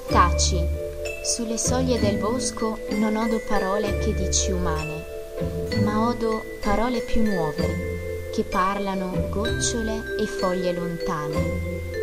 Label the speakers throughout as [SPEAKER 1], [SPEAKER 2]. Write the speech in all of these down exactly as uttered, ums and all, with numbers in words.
[SPEAKER 1] Taci, sulle soglie del bosco non odo parole che dici umane, ma odo parole più nuove, che parlano gocciole e foglie lontane.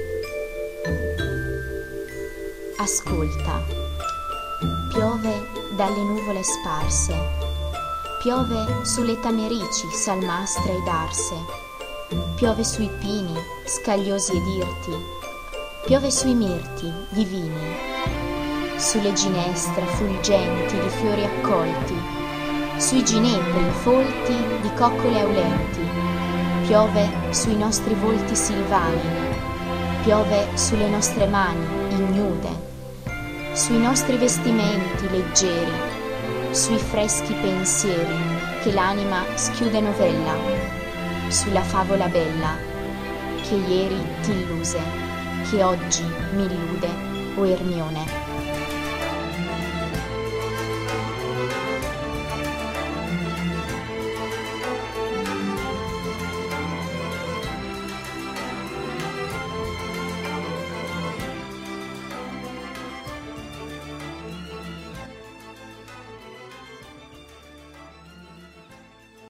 [SPEAKER 1] Ascolta, piove dalle nuvole sparse, piove sulle tamerici salmastre ed arse, piove sui pini scagliosi ed irti, piove sui mirti divini, sulle ginestre fulgenti di fiori accolti, sui ginepri folti di coccole aulenti, piove sui nostri volti silvani, piove sulle nostre mani ignude, sui nostri vestimenti leggeri, sui freschi pensieri che l'anima schiude novella, sulla favola bella che ieri t'illuse, che oggi m'illude, o Ermione.